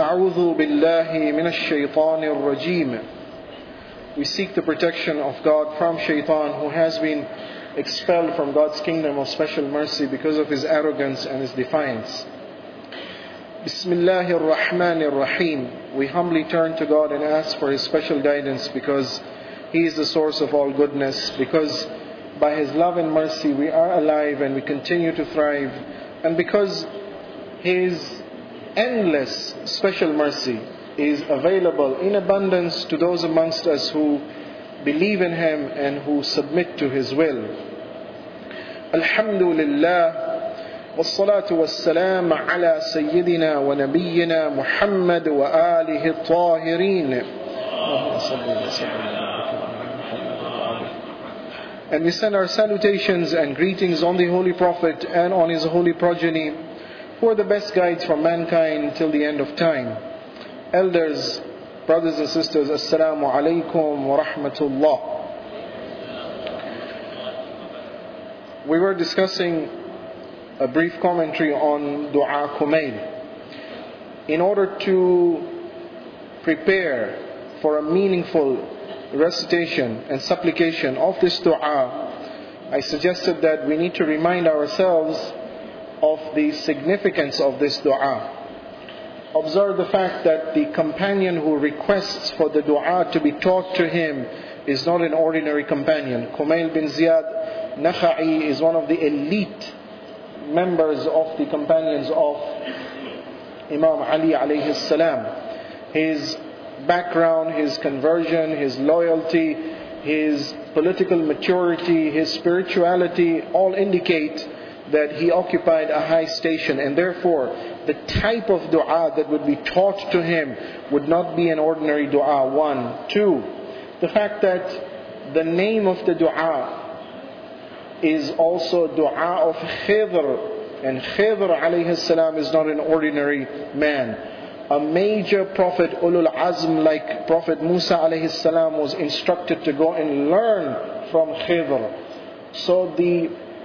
أعوذ بالله من الشيطان الرجيم. We seek the protection of God from Shaitan, who has been expelled from God's kingdom of special mercy because of his arrogance and his defiance. Bismillahir Rahmanir Rahim. We humbly turn to God and ask for his special guidance, because he is the source of all goodness, because by his love and mercy we are alive and we continue to thrive, and because his endless special mercy is available in abundance to those amongst us who believe in him and who submit to his will. Alhamdulillah, wassalatu wassalam ala sayyidina wa nabiyyina Muhammad wa alihi at-tahirin. And we send our salutations and greetings on the Holy Prophet and on his holy progeny, who are the best guides for mankind till the end of time. Elders, brothers and sisters, Assalamu alaikum wa rahmatullah. We were discussing a brief commentary on Dua Kumail. In order to prepare for a meaningful recitation and supplication of this dua, I suggested that we need to remind ourselves of the significance of this dua. Observe the fact that the companion who requests for the dua to be taught to him is not an ordinary companion. Kumail bin Ziyad Nakha'i is one of the elite members of the companions of Imam Ali alayhi salam. His background, his conversion, his loyalty, his political maturity, his spirituality all indicate that he occupied a high station, and therefore the type of dua that would be taught to him would not be an ordinary dua. 1. 2. The fact that the name of the dua is also dua of Khidr, and Khidr alayhi salam is not an ordinary man. A major prophet, Ulul Azm, like Prophet Musa alayhi salam, was instructed to go and learn from Khidr. So the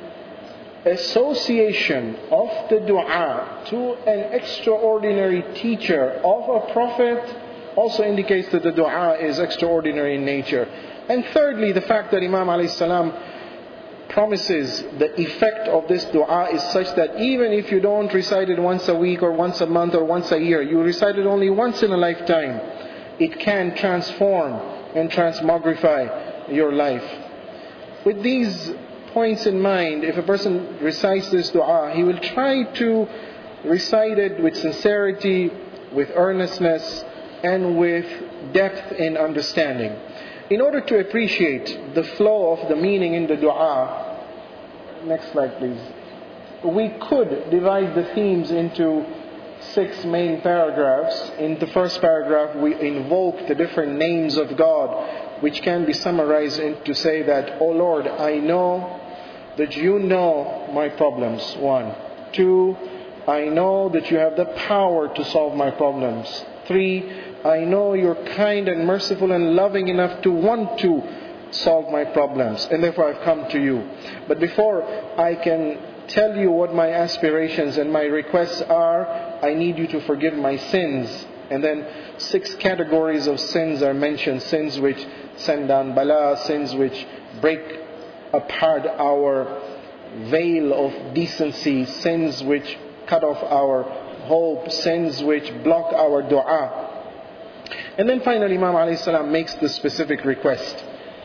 association of the dua to an extraordinary teacher of a prophet also indicates that the dua is extraordinary in nature. And thirdly, the fact that Imam alayhi salam promises the effect of this dua is such that even if you don't recite it once a week or once a month or once a year, you recite it only once in a lifetime, it can transform and transmogrify your life. With these points in mind, if a person recites this dua, he will try to recite it with sincerity, with earnestness, and with depth in understanding. In order to appreciate the flow of the meaning in the dua, next slide please, we could divide the themes into 6 main paragraphs. In the first paragraph, we invoke the different names of God, which can be summarized into say that, "Oh Lord, I know that you know my problems." 1. 2. I know that you have the power to solve my problems. 3. I know you're kind and merciful and loving enough to want to solve my problems, and therefore I've come to you. But before I can tell you what my aspirations and my requests are, I need you to forgive my sins. And then 6 categories of sins are mentioned: sins which send down bala, sins which break apart our veil of decency, sins which cut off our hope, sins which block our dua. And then finally, Imam alayhi salam makes the specific request.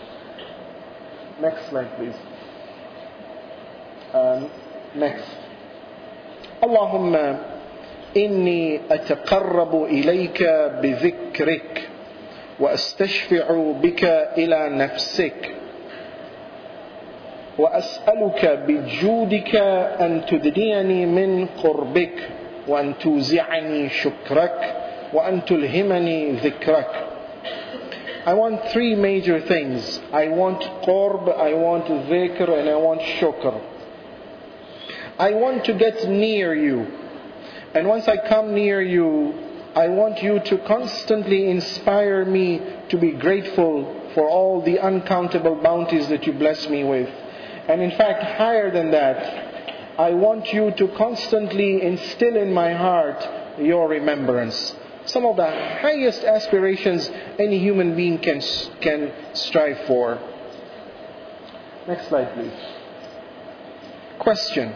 Next slide, please. Next. Allahumma inni ataqarrabu ilayka bidhikrik wa astashfi'u bika ila nafsik wa as'aluka bijudika an tudniyani min qurbik wa an tuzi'ani shukrak wa an tulhimani dhikrak. I want 3 major things. I want qurb, I want dhikr, and I want shukr. I want to get near you. And once I come near you, I want you to constantly inspire me to be grateful for all the uncountable bounties that you bless me with. And in fact, higher than that, I want you to constantly instill in my heart your remembrance. some of the highest aspirations any human being can strive for. Next slide, please. Question.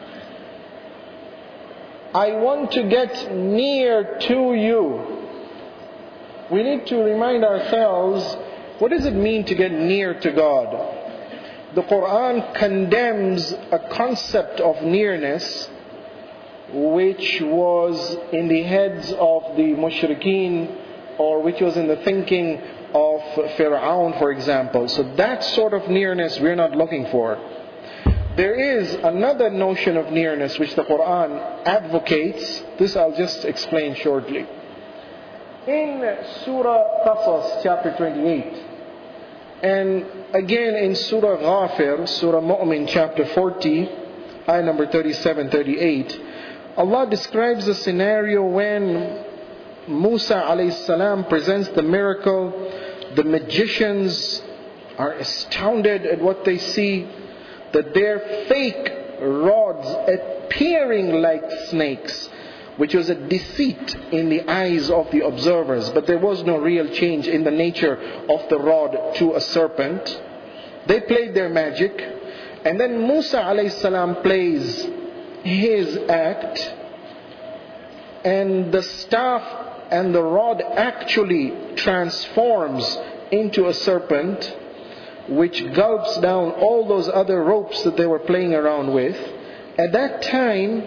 I want to get near to you. We need to remind ourselves, what does it mean to get near to God? The Quran condemns a concept of nearness which was in the heads of the mushrikeen, or which was in the thinking of Fir'aun, for example. So that sort of nearness we're not looking for. There is another notion of nearness which the Quran advocates. This I'll just explain shortly. In Surah Qasas, chapter 28, and again in Surah Ghafir, Surah Mu'min, chapter 40, ayah number 37-38, Allah describes a scenario when Musa alayhi salam presents the miracle. The magicians are astounded at what they see, that their fake rods appearing like snakes, which was a deceit in the eyes of the observers, but there was no real change in the nature of the rod to a serpent. They played their magic, and then Musa alayhi salam plays his act, and the staff and the rod actually transforms into a serpent, which gulps down all those other ropes that they were playing around with. At that time,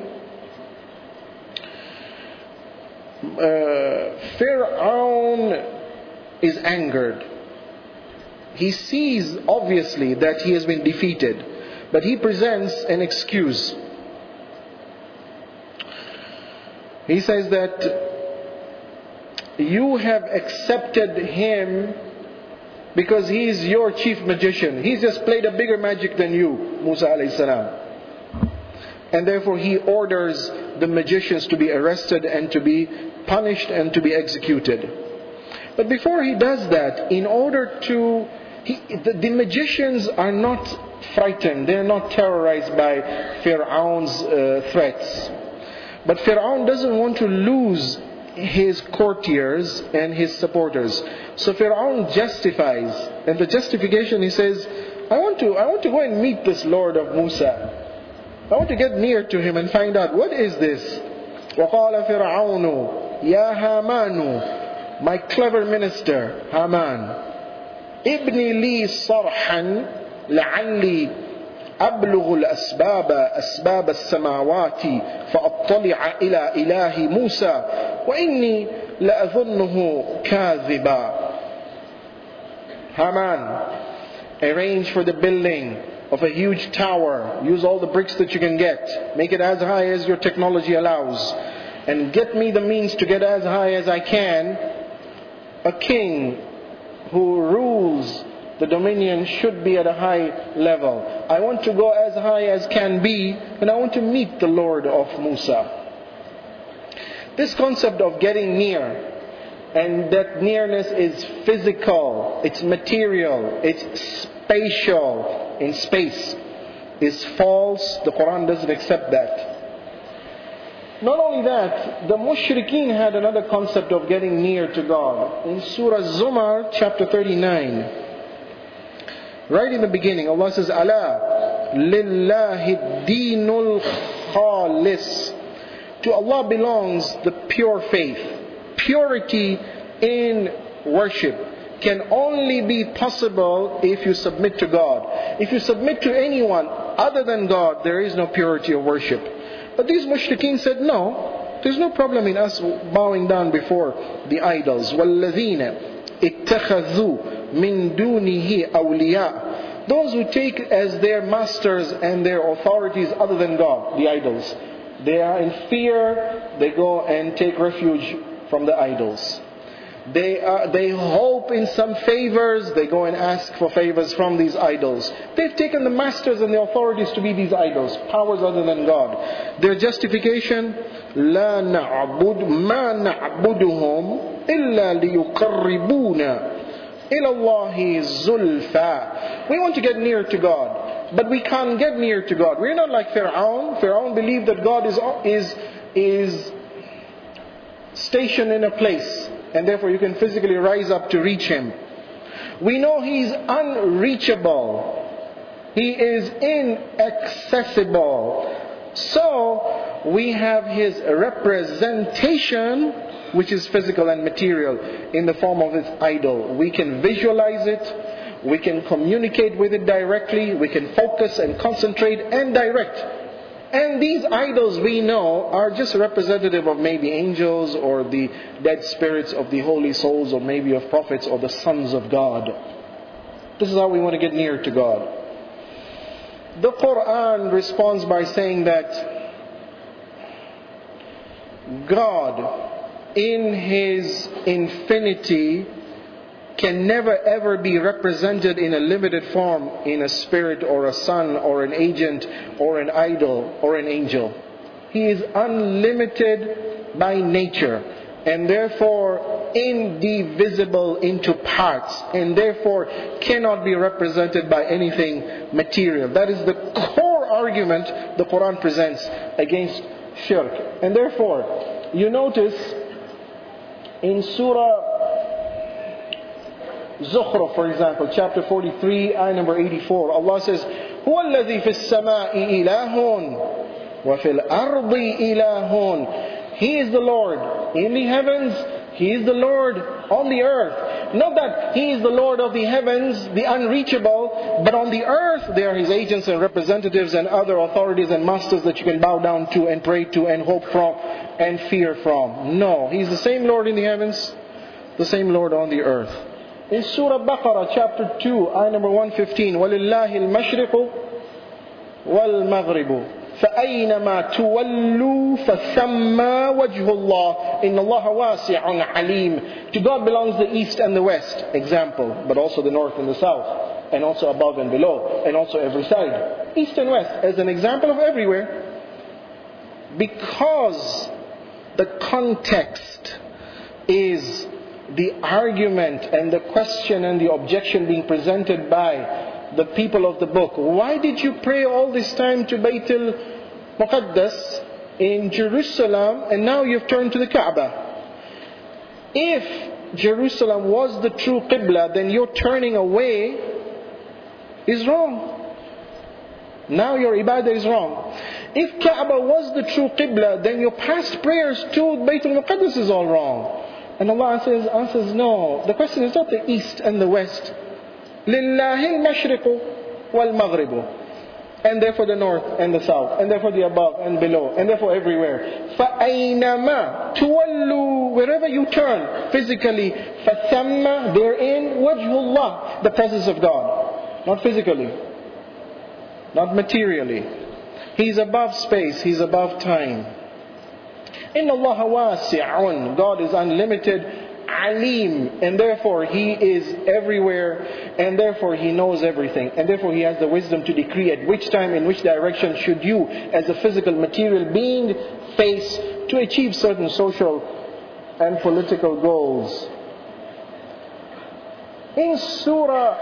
Fir'aun is angered. He sees obviously that he has been defeated, but he presents an excuse. He says that you have accepted him because he is your chief magician. He's just played a bigger magic than you, Musa alayhi salam. And therefore he orders the magicians to be arrested and to be punished and to be executed. But before he does that, in order to... the magicians are not frightened. They're not terrorized by Fir'aun's threats. But Fir'aun doesn't want to lose his courtiers and his supporters. So Fir'aun justifies. And the justification, he says, I want to go and meet this Lord of Musa. I want to get near to him and find out, what is this? وَقَالَ فِرْعَوْنُ يَا هَامَانُ, my clever minister, Haman, إِبْنِ لِي صَرْحًا لَعَلِّي أبلغ أسباب السماوات فأطلع إلى إله موسى وإني لأظنه كاذبا. Haman, arrange for the building of a huge tower. Use all the bricks that you can get. Make it as high as your technology allows. And get me the means to get as high as I can. A king who rules the dominion should be at a high level. I want to go as high as can be, and I want to meet the Lord of Musa. This concept of getting near, and that nearness is physical, it's material, it's spatial, in space, is false. The Quran doesn't accept that. Not only that, the mushrikeen had another concept of getting near to God. In Surah Zumar, chapter 39, right in the beginning, Allah says, Ala lillahi dinul khalis. To Allah belongs the pure faith. Purity in worship can only be possible if you submit to God. If you submit to anyone other than God, there is no purity of worship. But these mushrikeen said, no, there's no problem in us bowing down before the idols. وَالَّذِينَ اتَّخَذُوا مِن دُونِهِ أَوْلِيَاءَ. Those who take as their masters and their authorities other than God, the idols. They are in fear, they go and take refuge from the idols. They hope in some favors, they go and ask for favors from these idols. They've taken the masters and the authorities to be these idols, powers other than God. Their justification, لا نعبد ما نعبدهم إلا ليقربونا إلى الله زلفى. We want to get near to God, but we can't get near to God. We're not like Fir'aun. Fir'aun believed that God is stationed in a place, and therefore you can physically rise up to reach Him. We know He's unreachable. He is inaccessible. So, we have His representation, which is physical and material, in the form of His idol. We can visualize it, we can communicate with it directly, we can focus and concentrate and direct. And these idols, we know, are just representative of maybe angels or the dead spirits of the holy souls, or maybe of prophets or the sons of God. This is how we want to get near to God. The Quran responds by saying that God, in His infinity, can never ever be represented in a limited form in a spirit or a son or an agent or an idol or an angel. He is unlimited by nature, and therefore indivisible into parts, and therefore cannot be represented by anything material. That is the core argument the Quran presents against shirk. And therefore, you notice in Surah Zukhruf, for example, chapter 43, ayah number 84, Allah says, هُوَ الَّذِي فِي السَّمَاءِ إِلَهٌ وَفِي الْأَرْضِ إِلَهٌ. He is the Lord in the heavens, He is the Lord on the earth. Not that He is the Lord of the heavens, the unreachable, but on the earth there are His agents and representatives and other authorities and masters that you can bow down to and pray to and hope from and fear from. No, He is the same Lord in the heavens, the same Lord on the earth. In Surah Baqarah, chapter 2, ayah number 115, وَلِلَّهِ الْمَشْرِقُ وَالْمَغْرِبُ فَأَيْنَمَا تُوَلُّوا فَثَمَّ وَجْهُ اللَّهِ إِنَّ اللَّهَ وَاسِعٌ عَلِيمٌ. To God belongs the east and the west, example, but also the north and the south, and also above and below, and also every side. East and west as an example of everywhere. Because the context is the argument and the question and the objection being presented by the people of the book. Why did you pray all this time to Bayt al-Muqaddas in Jerusalem, and now you've turned to the Kaaba? If Jerusalem was the true Qibla, then your turning away is wrong. Now your ibadah is wrong. If Kaaba was the true Qibla, then your past prayers to Bayt al-Muqaddas is all wrong. And Allah answers, no. The question is not the east and the west. لِلَّهِ الْمَشْرِقُ وَالْمَغْرِبُ. And therefore the north and the south. And therefore the above and below. And therefore everywhere. فَأَيْنَمَا تُوَلُّوا. Wherever you turn physically, فَثَمَّ therein وَجْهُ اللَّهِ. The presence of God. Not physically. Not materially. He's above space. He's above time. إِنَّ اللَّهَ وَاسِعٌ. God is unlimited, alim, and therefore He is everywhere, and therefore He knows everything, and therefore He has the wisdom to decree at which time, in which direction should you, as a physical material being, face to achieve certain social and political goals. In Surah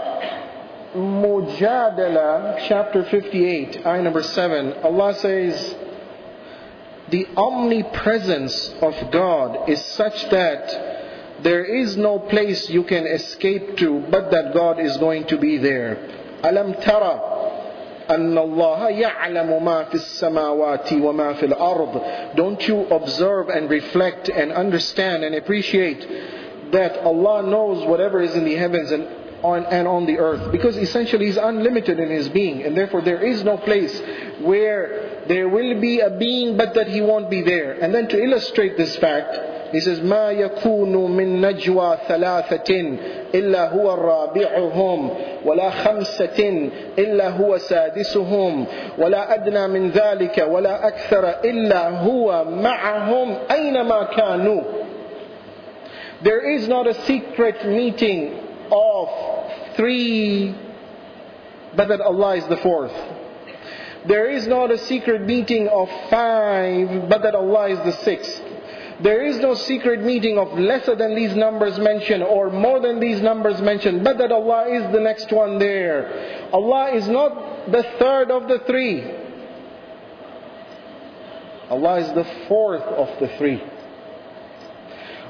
Mujadala, chapter 58, ayah number 7, Allah says, the omnipresence of God is such that there is no place you can escape to but that God is going to be there. Alam tara anna Allah ya'lamu ma fis samawati wa ma fil ard. Don't you observe and reflect and understand and appreciate that Allah knows whatever is in the heavens and on the earth, because essentially He's unlimited in His being, and therefore there is no place where there will be a being but that He won't be there. And then to illustrate this fact, He says, مَا يَكُونُ مِن نَجْوَى ثَلَاثَةٍ إِلَّا هُوَ الرَّابِعُهُمْ وَلَا خَمْسَةٍ إِلَّا هُوَ سَادِسُهُمْ وَلَا أَدْنَى مِنْ ذَلِكَ وَلَا أَكْثَرَ إِلَّا هُوَ مَعَهُمْ أَيْنَمَا كَانُوا. There is not a secret meeting of 3, but that Allah is the 4th. There is not a secret meeting of 5, but that Allah is the 6th. There is no secret meeting of lesser than these numbers mentioned or more than these numbers mentioned, but that Allah is the next one there. Allah is not the 3rd of the 3. Allah is the 4th of the 3.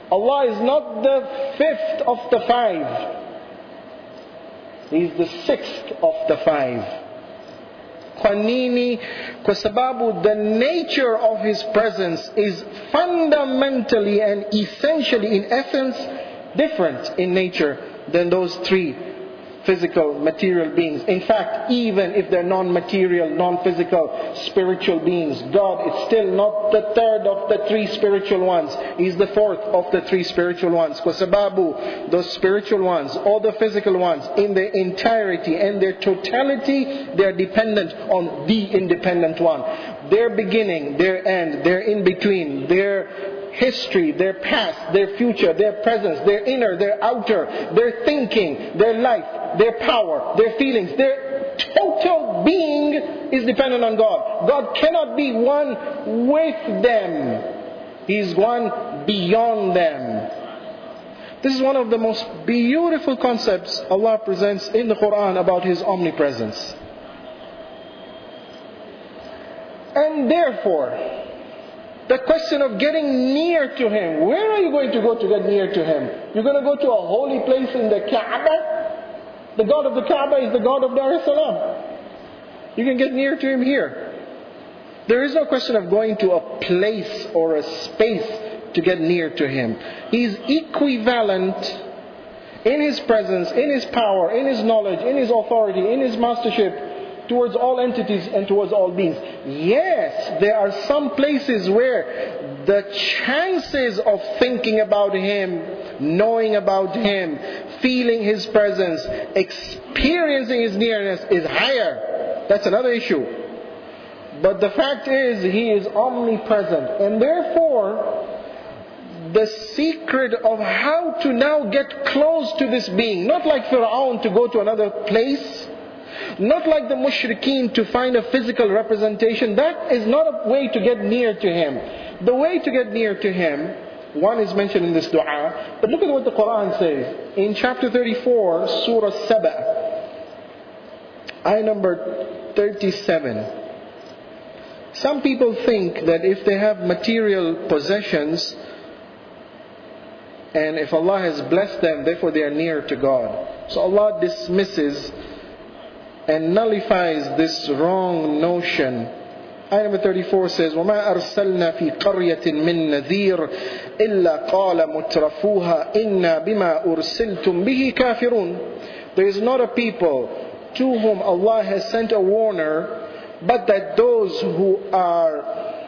Allah is not the fifth of the five. He is the sixth of the five. Kwa nini? Kwa sababu the nature of His presence is fundamentally and essentially, in essence, different in nature than those three physical, material beings. In fact, even if they're non-material, non-physical, spiritual beings, God is still not the third of the three spiritual ones. He's the fourth of the three spiritual ones. Kwa sababu, those spiritual ones, or the physical ones, in their entirety and their totality, they're dependent on the independent one. Their beginning, their end, their in-between, their history, their past, their future, their presence, their inner, their outer, their thinking, their life, their power, their feelings, their total being is dependent on God. God cannot be one with them. He is one beyond them. This is one of the most beautiful concepts Allah presents in the Quran about His omnipresence. And therefore, the question of getting near to Him. Where are you going to go to get near to Him? You're going to go to a holy place in the Kaaba? The God of the Kaaba is the God of Dar es Salaam. You can get near to Him here. There is no question of going to a place or a space to get near to Him. He is equivalent in His presence, in His power, in His knowledge, in His authority, in His mastership, towards all entities and towards all beings. Yes, there are some places where the chances of thinking about Him, knowing about Him, feeling His presence, experiencing His nearness is higher. That's another issue. But the fact is, He is omnipresent. And therefore, the secret of how to now get close to this being, not like Fir'aun to go to another place, not like the mushrikeen to find a physical representation. That is not a way to get near to Him. The way to get near to Him, one is mentioned in this dua, but look at what the Quran says. In chapter 34, Surah Saba, ayah number 37. Some people think that if they have material possessions, and if Allah has blessed them, therefore they are near to God. So Allah dismisses and nullifies this wrong notion. Ayah number 34 says, وَمَا أَرْسَلْنَا فِي قَرْيَةٍ مِّن نَذِيرٍ إِلَّا قَالَ مُتْرَفُوهَا إِنَّا بِمَا أُرْسِلْتُمْ بِهِ كَافِرُونَ. There is not a people to whom Allah has sent a warner, but that those who are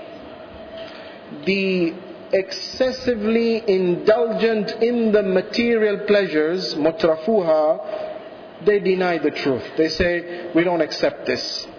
the excessively indulgent in the material pleasures, مُتْرَفُوهَا, they deny the truth. They say, we don't accept this.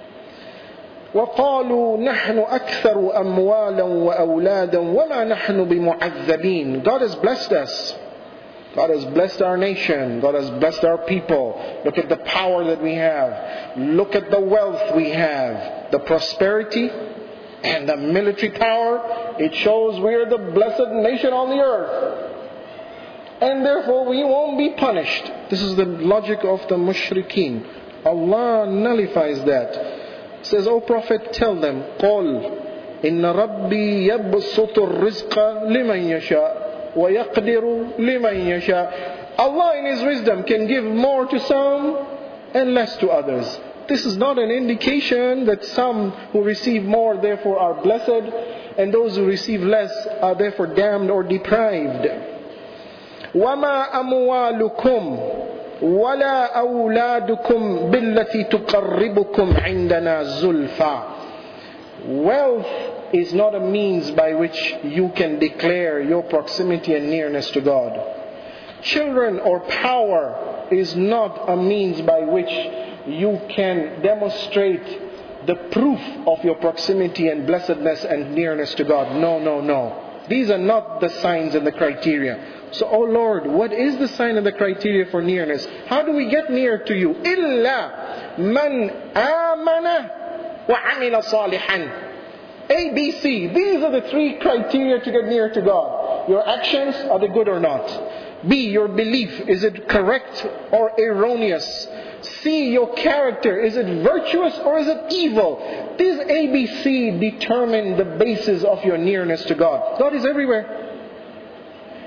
وَقَالُوا نَحْنُ أَكْثَرُ أَمْوَالًا وَأَوْلَادًا وَمَا نَحْنُ بِمُعَذَّبِينَ. God has blessed us. God has blessed our nation. God has blessed our people. Look at the power that we have. Look at the wealth we have. The prosperity and the military power. It shows we are the blessed nation on the earth. And therefore we won't be punished. This is the logic of the mushrikeen. Allah nullifies that. It says, O Prophet, tell them, قُلْ إِنَّ رَبِّي يَبْسُطُ الرِّزْقَ لِمَنْ يَشَاءُ وَيَقْدِرُ لِمَنْ يَشَاءُ. Allah in His wisdom can give more to some and less to others. This is not an indication that some who receive more therefore are blessed, and those who receive less are therefore damned or deprived. وَمَا أَمْوَالُكُمْ وَلَا أَوْلَادُكُمْ بِالَّتِي تُقَرِّبُكُمْ عِنْدَنَا زُلْفَى. Wealth is not a means by which you can declare your proximity and nearness to God. Children or power is not a means by which you can demonstrate the proof of your proximity and blessedness and nearness to God. No, no, no. These are not the signs and the criteria. So, oh Lord, what is the sign and the criteria for nearness? How do we get near to you? إِلَّا مَنْ آمَنَ وَعَمِلَ صَالِحًا. A, B, C. These are the three criteria to get near to God. Your actions, are they good or not? B, your belief, is it correct or erroneous? C, your character, is it virtuous or is it evil? These A, B, C determine the basis of your nearness to God. God is everywhere.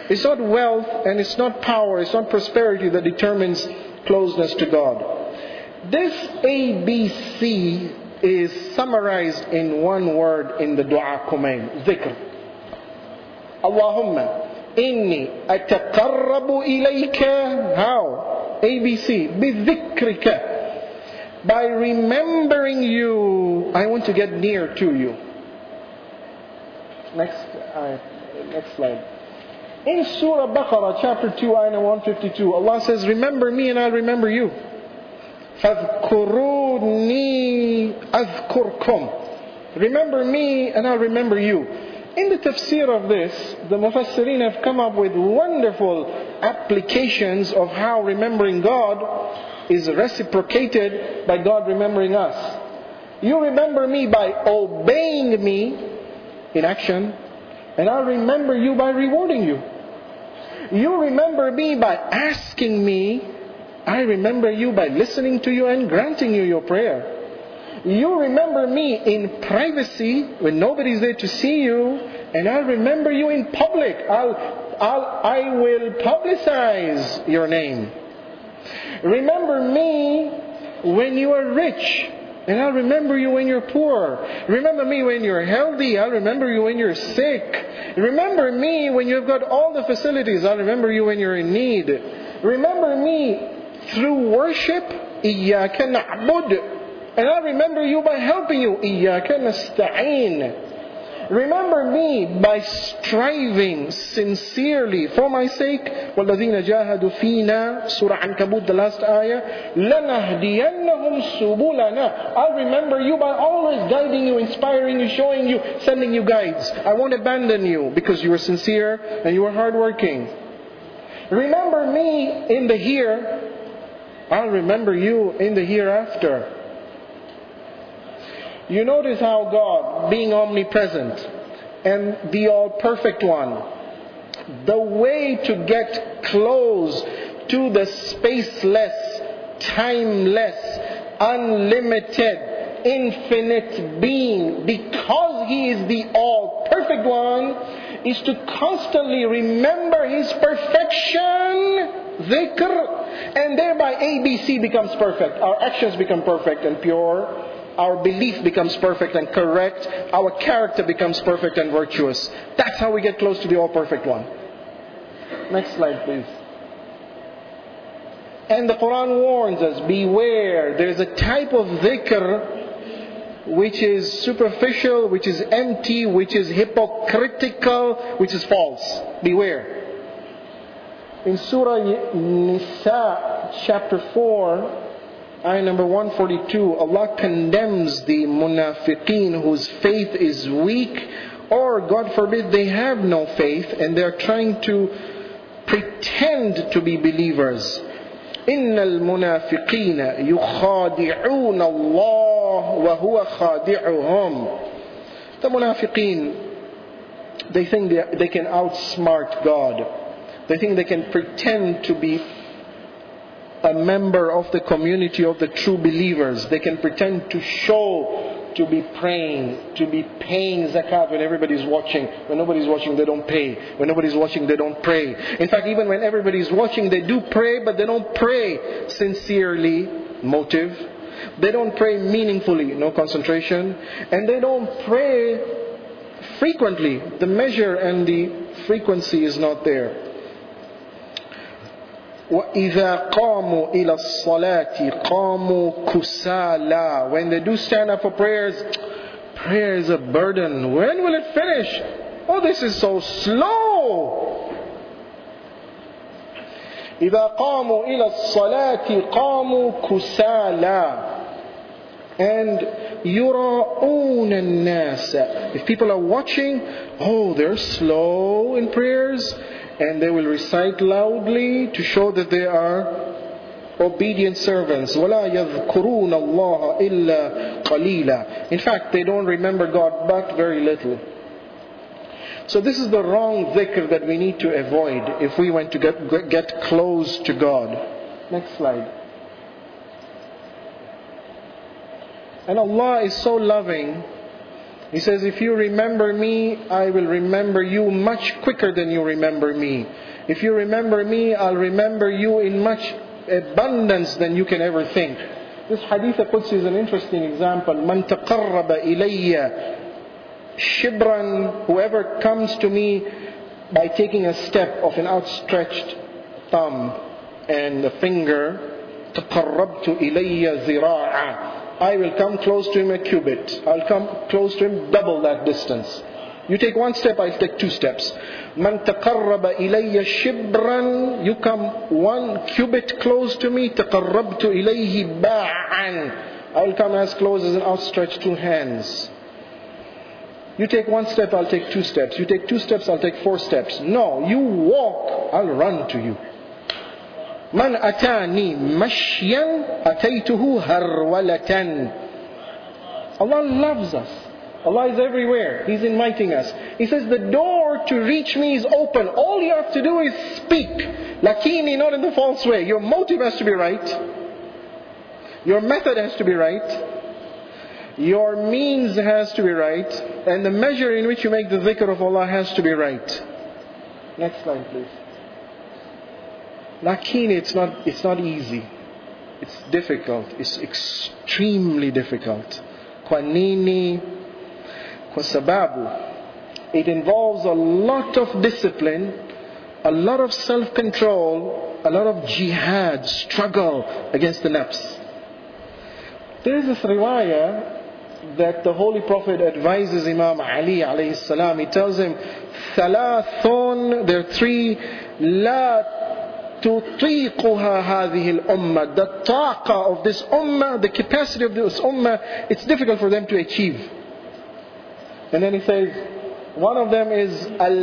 It's not wealth and it's not power, it's not prosperity that determines closeness to God. This ABC is summarized in one word in the Dua Kumain, dhikr. Allahumma inni ataqarrabu ilayka. How? ABC. Bidhikrika. By remembering you, I want to get near to you. Next slide. In Surah Baqarah, chapter 2, ayah 152, Allah says, remember me and I'll remember you. فَاذْكُرُونِي أَذْكُرْكُمْ. Remember me and I'll remember you. In the tafsir of this, the Mufassirin have come up with wonderful applications of how remembering God is reciprocated by God remembering us. You remember me by obeying me in action, and I'll remember you by rewarding you. You remember me by asking me, I remember you by listening to you and granting you your prayer. You remember me in privacy when nobody's there to see you, and I'll remember you in public. I will publicize your name. Remember me when you are rich, and I'll remember you when you're poor. Remember me when you're healthy. I'll remember you when you're sick. Remember me when you've got all the facilities. I'll remember you when you're in need. Remember me through worship. إِيَّاكَ نَعْبُدُ. And I'll remember you by helping you. إِيَّاكَ نَسْتَعِينُ. Remember me by striving sincerely for my sake. وَالَّذِينَ جَاهَدُوا فِينَا, Surah Ankabut, the last ayah. لَنَهْدِيَنَّهُمْ سُبُلَنَا. I'll remember you by always guiding you, inspiring you, showing you, sending you guides. I won't abandon you because you were sincere and you were hardworking. Remember me in the here. I'll remember you in the hereafter. You notice how God, being omnipresent and the all-perfect one, the way to get close to the spaceless, timeless, unlimited, infinite being, because He is the all-perfect one, is to constantly remember His perfection, dhikr, and thereby ABC becomes perfect. Our actions become perfect and pure. Our belief becomes perfect and correct. Our character becomes perfect and virtuous. That's how we get close to the all-perfect one. Next slide, please. And the Quran warns us, beware. There's a type of dhikr which is superficial, which is empty, which is hypocritical, which is false. Beware. In Surah Nisa, chapter 4, ayah number 142, Allah condemns the munafiqeen whose faith is weak, or God forbid they have no faith and they're trying to pretend to be believers. إِنَّ الْمُنَافِقِينَ يُخَادِعُونَ اللَّهَ وَهُوَ خَادِعُهُمْ. The munafiqeen, they think they can outsmart God. They think they can pretend to be a member of the community of the true believers. They can pretend to show to be praying, to be paying zakat when everybody's watching. When nobody's watching, they don't pay. When nobody's watching, they don't pray. In fact, even when everybody's watching, they do pray, but they don't pray sincerely, motive. They don't pray meaningfully, no concentration. And they don't pray frequently. The measure and the frequency is not there. وَإِذَا قَامُوا إِلَى الصَّلَاةِ قَامُوا كُسَالَى. When they do stand up for prayers, prayer is a burden. When will it finish? Oh, this is so slow. إِذَا قَامُوا إِلَى الصَّلَاةِ قَامُوا كُسَالَى. And يُرَاءُونَ النَّاسَ. If people are watching, oh, they're slow in prayers. And they will recite loudly to show that they are obedient servants. وَلَا يَذْكُرُونَ اللَّهَ إِلَّا قَلِيلًا. In fact, they don't remember God but very little. So this is the wrong dhikr that we need to avoid if we want to get close to God. Next slide. And Allah is so loving. He says, if you remember me, I will remember you much quicker than you remember me. If you remember me, I'll remember you in much abundance than you can ever think. This hadith al-Qudsi is an interesting example. Man taqarraba ilayya shibran, whoever comes to me by taking a step of an outstretched thumb and a finger, taqarrabtu ilayya zira'a, I will come close to him a cubit. I'll come close to him double that distance. You take one step, I'll take two steps. Man taqarraba ilayya shibran, you come 1 cubit close to me, taqarrabtu ilayhi ba'an, I'll come as close as an outstretched 2 hands. You take 1 step, I'll take 2 steps. You take 2 steps, I'll take 4 steps. No, you walk, I'll run to you. Man atani mashyan ataytuhu harwalatan. Allah loves us. Allah is everywhere. He's inviting us. He says the door to reach me is open. All you have to do is speak. Lakini, not in the false way. Your motive has to be right. Your method has to be right. Your means has to be right. And the measure in which you make the dhikr of Allah has to be right. Next slide, please. Lakini, it's not easy. It's difficult. It's extremely difficult. Kwa nini? Kwa sababu. It involves a lot of discipline, a lot of self-control, a lot of jihad, struggle against the nafs. There is this riwayah that the Holy Prophet advises Imam Ali alayhi salam. He tells him, Thalathun, there are 3, La tutiquha hadhihi al-ummah. The taqa of this ummah, the capacity of this ummah, it's difficult for them to achieve. And then he says, one of them is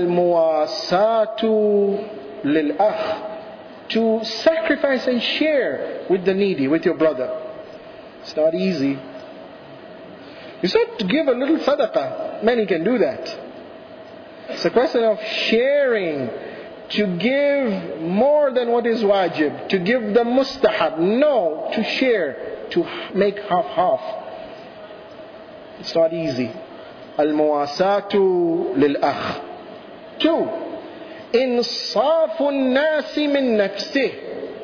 al-muwasatu lil-akh, to sacrifice and share with the needy, with your brother. It's not easy. It's not to give a little sadaqah. Many can do that. It's a question of sharing, to give more than what is wajib, to give the mustahab. No, to share, to make half-half. It's not easy. Al-muwasatu lil-akh. 2. Insafu an-nasi min nafsih.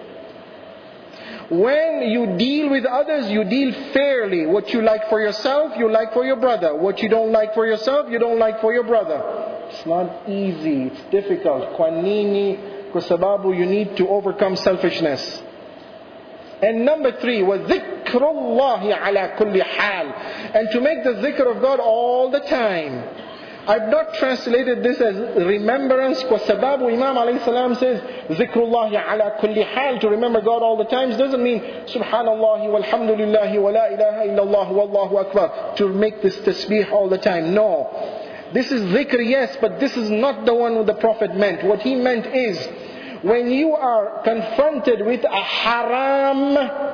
When you deal with others, you deal fairly. What you like for yourself, you like for your brother. What you don't like for yourself, you don't like for your brother. It's not easy. It's difficult. Kwa nini? Kwa sababu you need to overcome selfishness. And number 3, وَذِكْرُ اللَّهِ عَلَى كُلِّ حَالٍ. And to make the dhikr of God all the time. I've not translated this as remembrance. Kwa sababu Imam alayhi salam says, ذِكْرُ اللَّهِ عَلى كُلِّ حَالٍ, to remember God all the time. Doesn't mean Subhanallah walhamdulillah wa la ilaha illallah wallahu akbar, to make this tasbih all the time. No. This is dhikr, yes, but this is not the one the Prophet meant. What he meant is, when you are confronted with a haram,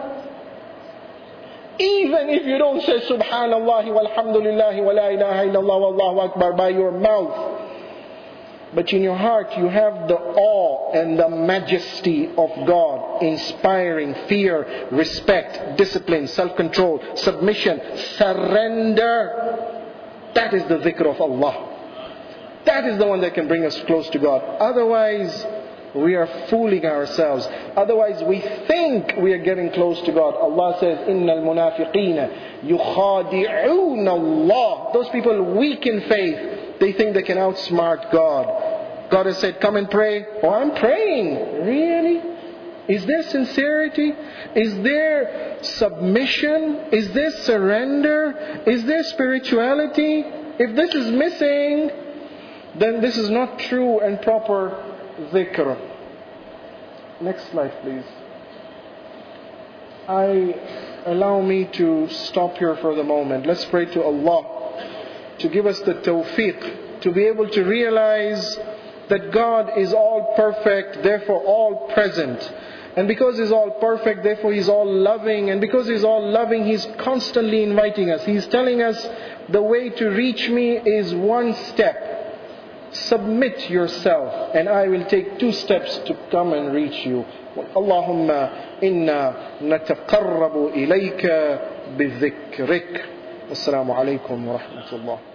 even if you don't say Subhanallah walhamdulillah wa la ilaha illallah wallahu akbar by your mouth, but in your heart you have the awe and the majesty of God, inspiring fear, respect, discipline, self-control, submission, surrender. That is the dhikr of Allah. That is the one that can bring us close to God. Otherwise, we are fooling ourselves. Otherwise, we think we are getting close to God. Allah says, إِنَّ الْمُنَافِقِينَ يُخَادِعُونَ اللَّهِ. Those people weak in faith, they think they can outsmart God. God has said, come and pray. Oh, I'm praying. Really? Is there sincerity? Is there submission? Is there surrender? Is there spirituality? If this is missing, then this is not true and proper dhikr. Next slide, please. Allow me to stop here for the moment. Let's pray to Allah to give us the tawfiq to be able to realize that God is all perfect, therefore all present. And because He's all perfect, therefore He's all loving. And because He's all loving, He's constantly inviting us. He's telling us the way to reach me is 1 step. Submit yourself, and I will take 2 steps to come and reach you. Allahumma inna nataqarrabu ilayka bi dhikrik. Assalamu alaikum wa rahmatullah.